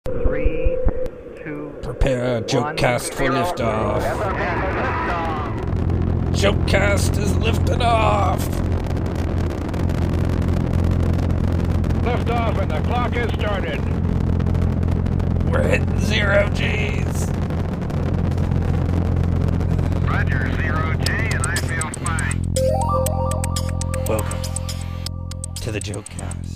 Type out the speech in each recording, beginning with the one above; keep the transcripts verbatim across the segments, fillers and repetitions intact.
Three, two, Prepare Jokecast for zero. liftoff. And liftoff. Jokecast is lifting off. Liftoff and the clock has started. We're hitting zero G's. Roger, zero G, and I feel fine. Welcome to the Jokecast.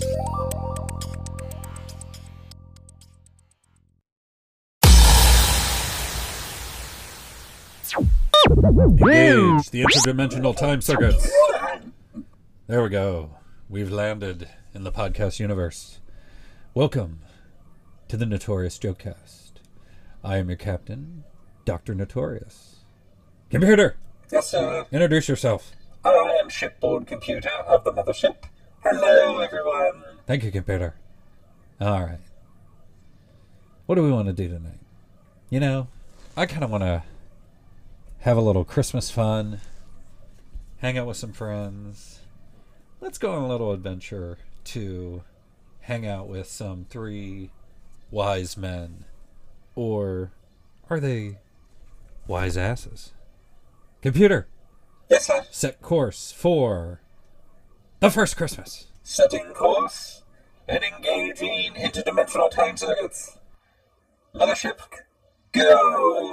Engage the interdimensional time circuits. There we go. We've landed in the podcast universe. Welcome to the Notorious Jokecast. I am your captain, Doctor Notorious. Computer! Yes, sir. Introduce yourself. I am shipboard computer of the mothership. Hello, everyone. Thank you, computer. Alright. What do we want to do tonight? You know, I kind of want to have a little Christmas fun, hang out with some friends. Let's go on a little adventure to hang out with some three wise men. Or are they wise asses? Computer, Yes, sir. set course for the first Christmas. Setting course and engaging interdimensional time circuits. Mothership, go!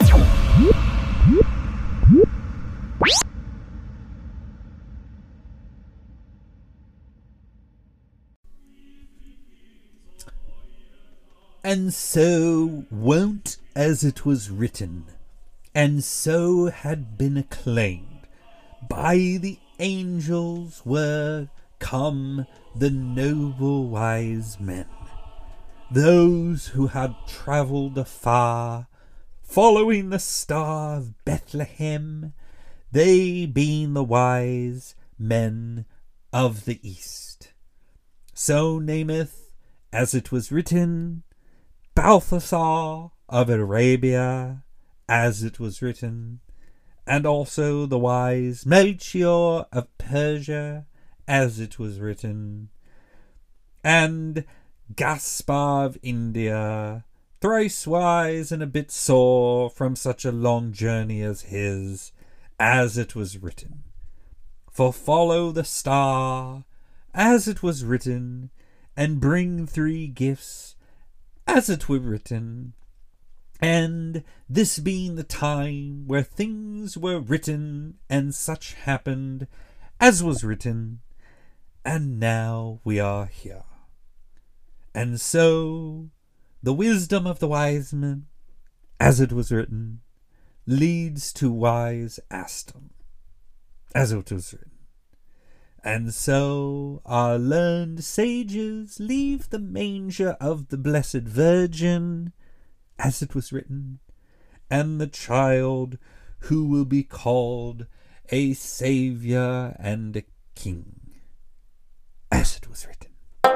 And so wont as it was written, and so had been acclaimed, by the angels were come the noble wise men, those who had travelled afar, following the star of Bethlehem, they being the wise men of the East. So nameth, as it was written, Balthasar of Arabia, as it was written, and also the wise Melchior of Persia, as it was written, and Gaspar of India, thrice wise and a bit sore from such a long journey as his, as it was written. For follow the star, as it was written, and bring three gifts, as it were written, and this being the time where things were written and such happened as was written, and now we are here. And so the wisdom of the wise men, as it was written, leads to wise Aston, as it was written. And so our learned sages leave the manger of the Blessed Virgin, as it was written, and the child who will be called a Saviour and a King, as it was written.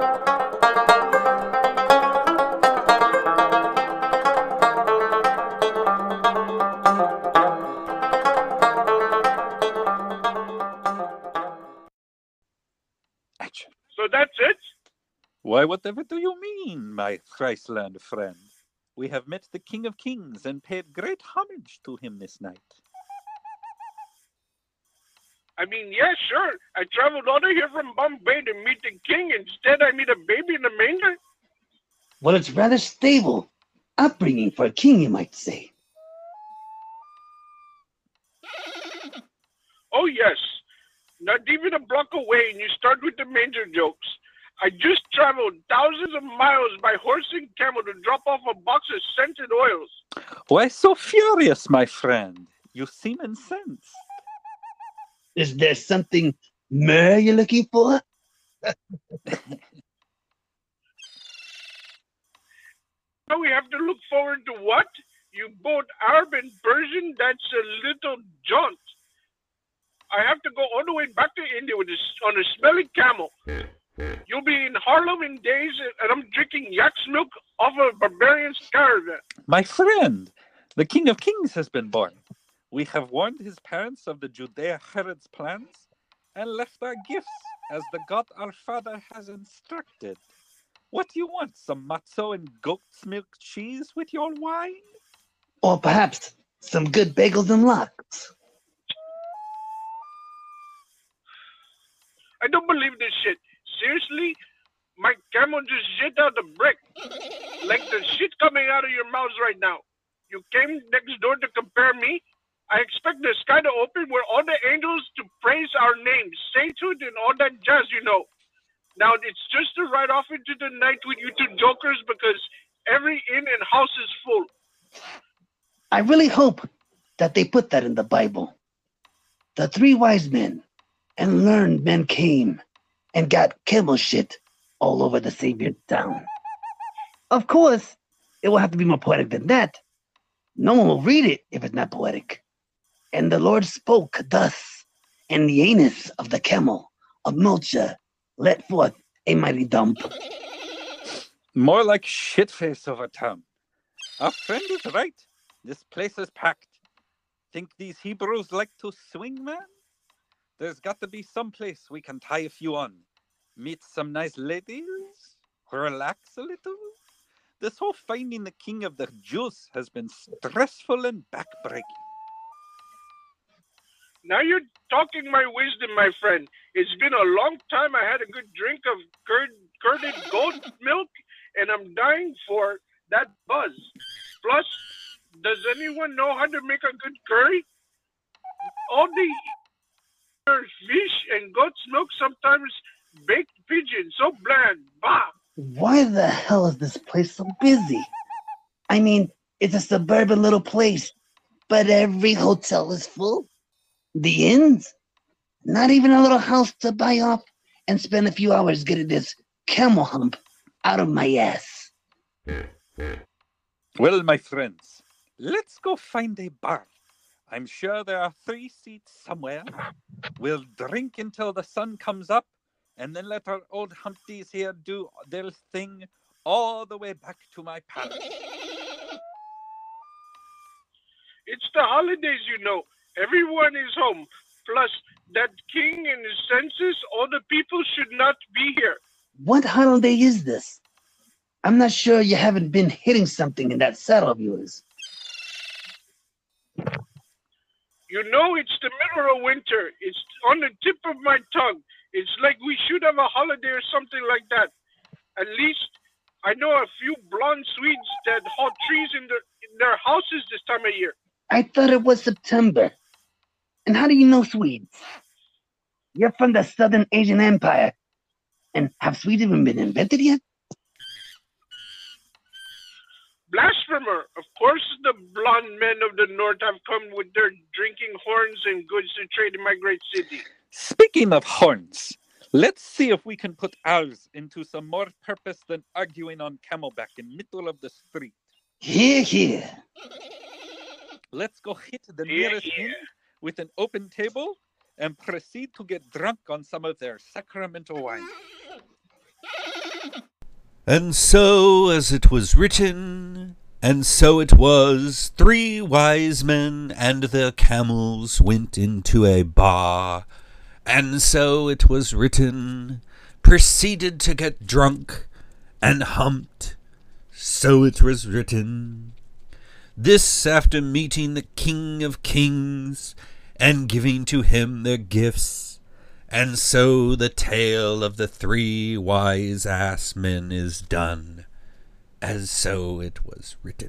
So that's it? Why, whatever do you mean, my Thriceland friend? We have met the King of Kings and paid great homage to him this night. I mean, yeah, sure. I traveled all the way here from Bombay to meet the king. Instead, I meet a baby in a manger. Well, it's rather stable upbringing for a king, you might say. Oh, yes. Not even a block away, and you start with the manger jokes. I just traveled thousands of miles by horse and camel to drop off a box of scented oils. Why so furious, my friend? You seem incensed. Is there something more you're looking for? Now we have to look forward to what? You both Arab and Persian? That's a little jaunt. I have to go all the way back to India with this, on a smelly camel. You'll be in Harlem in days, and I'm drinking yak's milk off a barbarian's caravan. My friend, the King of Kings has been born. We have warned his parents of the Judea Herod's plans and left our gifts as the God our Father has instructed. What do you want? Some matzo and goat's milk cheese with your wine? Or perhaps some good bagels and lox. I don't believe this shit. Seriously? My camel just shit out the brick. Like the shit coming out of your mouths right now. You came next door to compare me? I expect the sky to open where all the angels to praise our name, sainthood, and all that jazz, you know. Now, it's just to ride off into the night with you two jokers because every inn and house is full. I really hope that they put that in the Bible. The three wise men and learned men came and got camel shit all over the Savior's town. Of course, it will have to be more poetic than that. No one will read it if it's not poetic. And the Lord spoke thus, and the anus of the camel of Mulcher let forth a mighty dump. More like shitface over town. Our friend is right. This place is packed. Think these Hebrews like to swing, man? There's got to be some place we can tie a few on. Meet some nice ladies. Relax a little. This whole finding the king of the Jews has been stressful and backbreaking. Now you're talking my wisdom, my friend. It's been a long time I had a good drink of curd, curded goat milk, and I'm dying for that buzz. Plus, does anyone know how to make a good curry? All the fish and goat's milk, sometimes baked pigeon, so bland. Bah! Why the hell is this place so busy? I mean, it's a suburban little place, but every hotel is full. The inns? Not even a little house to buy off and spend a few hours getting this camel hump out of my ass. Well, my friends, let's go find a bar. I'm sure there are three seats somewhere. We'll drink until the sun comes up, and then let our old Humpties here do their thing all the way back to my palace. It's the holidays, you know. Everyone is home. Plus, that king and his census, all the people should not be here. What holiday is this? I'm not sure you haven't been hitting something in that saddle of yours. You know, it's the middle of winter. It's on the tip of my tongue. It's like we should have a holiday or something like that. At least I know a few blonde Swedes that haul trees in their, in their houses this time of year. I thought it was September. And how do you know Swedes? You're from the Southern Asian Empire. And have Swedes even been invented yet? Blasphemer! Of course the blonde men of the north have come with their drinking horns and goods to trade in my great city. Speaking of horns, let's see if we can put ours into some more purpose than arguing on camelback in middle of the street. Here, here. Let's go hit the Yeah, nearest yeah. inn with an open table and proceed to get drunk on some of their sacramental wine. And so as it was written, and so it was, three wise men and their camels went into a bar, and so it was written, proceeded to get drunk and humped, so it was written. This after meeting the King of Kings, and giving to him their gifts, and so the tale of the three wise ass men is done, as so it was written.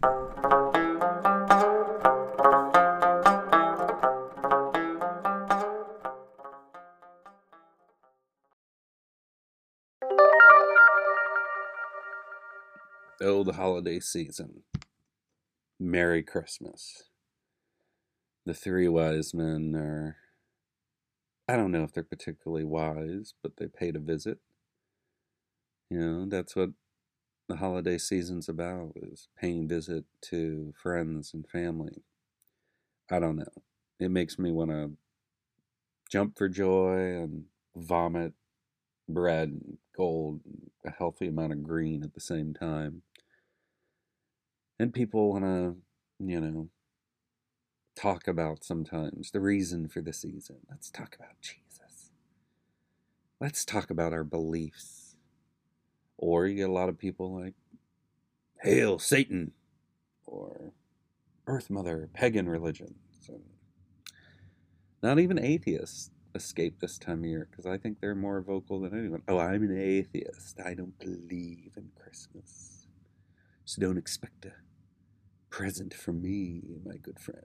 Oh, the holiday season. Merry Christmas. The three wise men are, I don't know if they're particularly wise, but they paid a visit. You know, that's what the holiday season's about, is paying visit to friends and family. I don't know. It makes me want to jump for joy and vomit bread and gold, and a healthy amount of green at the same time. And people want to, you know, talk about sometimes the reason for the season. Let's talk about Jesus. Let's talk about our beliefs. Or you get a lot of people like, Hail Satan, or Earth Mother, pagan religions. And not even atheists escape this time of year, because I think they're more vocal than anyone. Oh, I'm an atheist. I don't believe in Christmas. So don't expect a present from me, my good friend.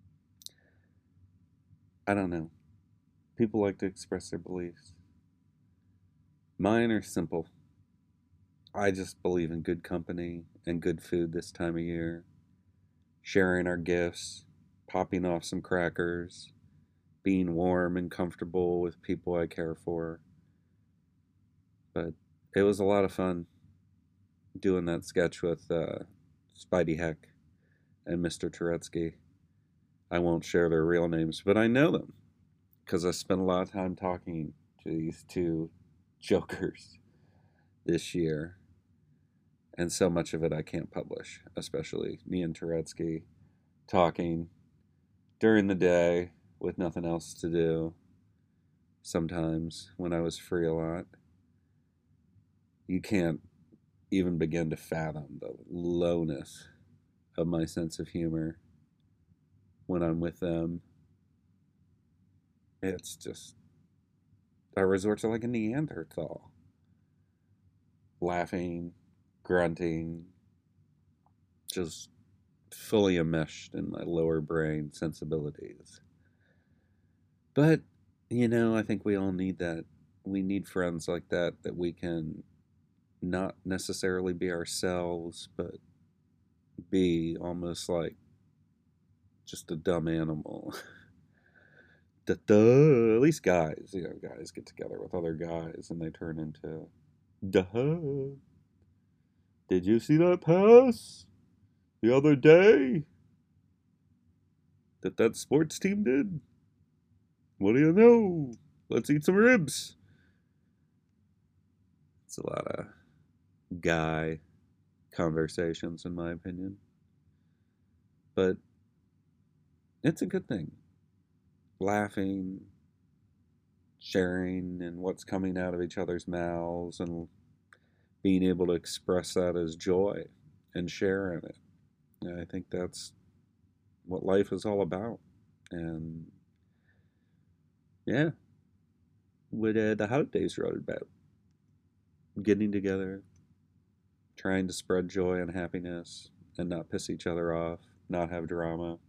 I don't know. People like to express their beliefs. Mine are simple. I just believe in good company and good food this time of year. Sharing our gifts, popping off some crackers, being warm and comfortable with people I care for. But it was a lot of fun doing that sketch with uh, Spidey Heck and Mister Turetsky. I won't share their real names, but I know them because I spent a lot of time talking to these two jokers this year. And so much of it I can't publish, especially me and Turetsky talking during the day with nothing else to do. Sometimes when I was free a lot. You can't even begin to fathom the lowness of my sense of humor when I'm with them. It's just, I resort to like a Neanderthal. Laughing, grunting, just fully enmeshed in my lower brain sensibilities. But, you know, I think we all need that. We need friends like that, that we can not necessarily be ourselves, but be almost like just a dumb animal. Duh, at least guys, you know, guys get together with other guys and they turn into, duh. Did you see that pass the other day that that sports team did? What do you know? Let's eat some ribs. It's a lot of guy conversations, in my opinion. But it's a good thing. Laughing, sharing, and what's coming out of each other's mouths, and being able to express that as joy and share in it. And I think that's what life is all about. And yeah, what uh, the holidays wrote about. Getting together, trying to spread joy and happiness, and not piss each other off, not have drama.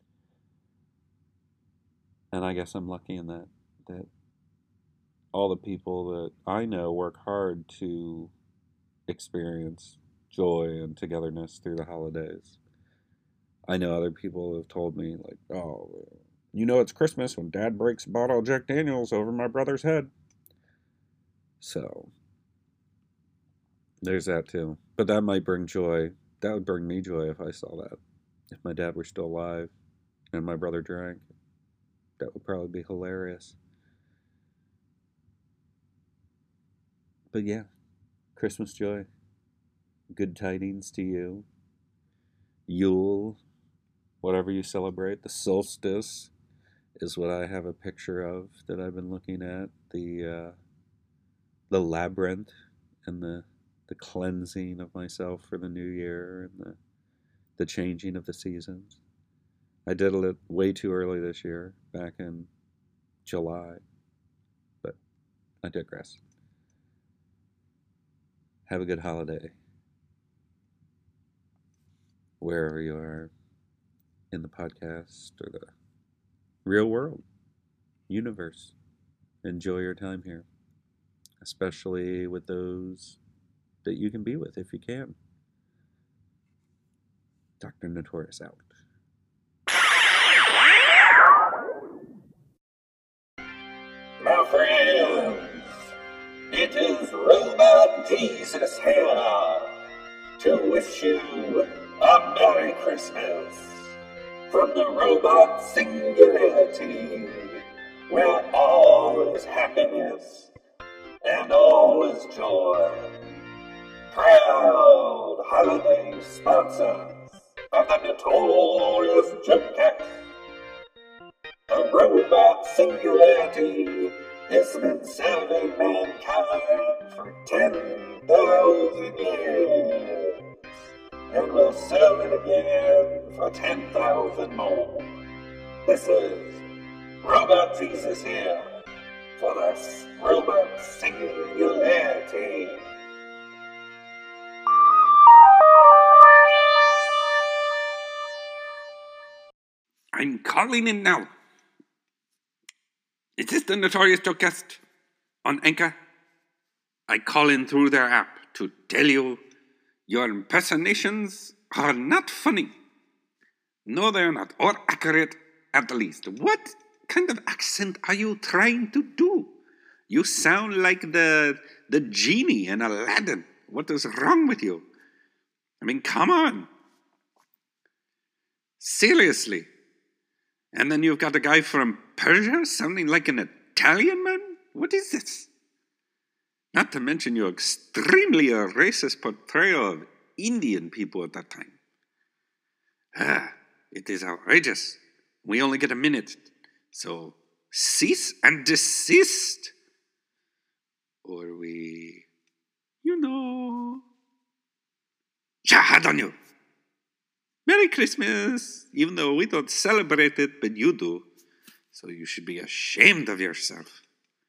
And I guess I'm lucky in that, that all the people that I know work hard to experience joy and togetherness through the holidays. I know other people have told me, like, oh, you know it's Christmas when Dad breaks a bottle of Jack Daniels over my brother's head. So, there's that too. But that might bring joy. That would bring me joy if I saw that. If my dad were still alive and my brother drank. That would probably be hilarious. But yeah, Christmas joy. Good tidings to you. Yule, whatever you celebrate. The solstice is what I have a picture of that I've been looking at. The uh, the labyrinth and the the cleansing of myself for the new year and the the changing of the seasons. I did it way too early this year, back in July, but I digress. Have a good holiday, wherever you are in the podcast or the real world, universe. Enjoy your time here, especially with those that you can be with if you can. Doctor Notorious out. My friends, it is Robot Jesus here to wish you a Merry Christmas from the Robot Singularity, where all is happiness and all is joy. Proud holiday sponsors of the Notorious Jokecast. The Robot Singularity has been serving mankind for ten thousand years. And we'll sell it again for ten thousand more. This is Robot Jesus here for the Robot Singularity. I'm calling in now. Is this the Notorious Jokecast on Anchor? I call in through their app to tell you your impersonations are not funny. No, they're not, or accurate at the least. What kind of accent are you trying to do? You sound like the the genie in Aladdin. What is wrong with you? I mean, come on. Seriously. And then you've got a guy from Persia sounding like an Italian man? What is this? Not to mention your extremely racist portrayal of Indian people at that time. Ah, it is outrageous. We only get a minute. So cease and desist. Or we, you know, jihad on you. Merry Christmas, even though we don't celebrate it, but you do. So you should be ashamed of yourself.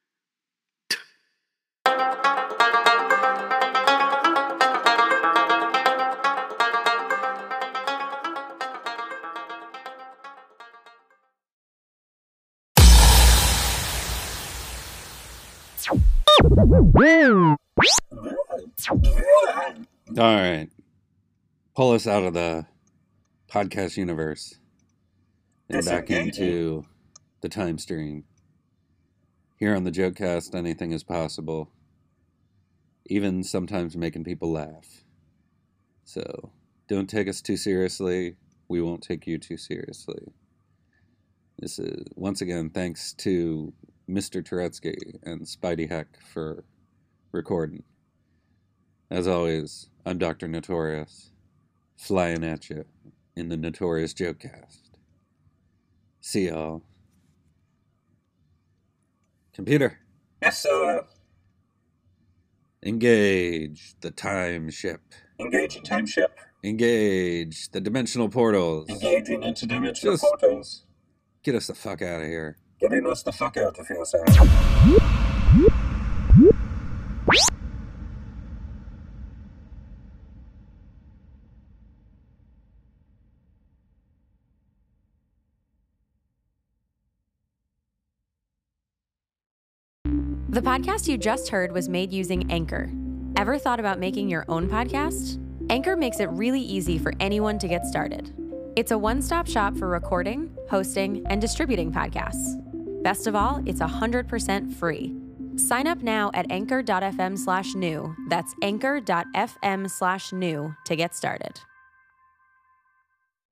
All right. Pull us out of the podcast universe and back into the time stream. Here on the Jokecast, anything is possible. Even sometimes making people laugh. So don't take us too seriously. We won't take you too seriously. This is, once again, thanks to Mister Turetsky and Spidey Heck for recording. As always, I'm Doctor Notorious, flying at you in the Notorious Jokecast. See y'all. Computer. Yes, sir. Engage the time ship. Engaging time ship. Engage the dimensional portals. Engaging interdimensional Just portals. get us the fuck out of here. Getting us the fuck out of here, sir. The podcast you just heard was made using Anchor. Ever thought about making your own podcast? Anchor makes it really easy for anyone to get started. It's a one-stop shop for recording, hosting, and distributing podcasts. Best of all, it's one hundred percent free. Sign up now at anchor.fm slash new. That's anchor.fm slash new to get started.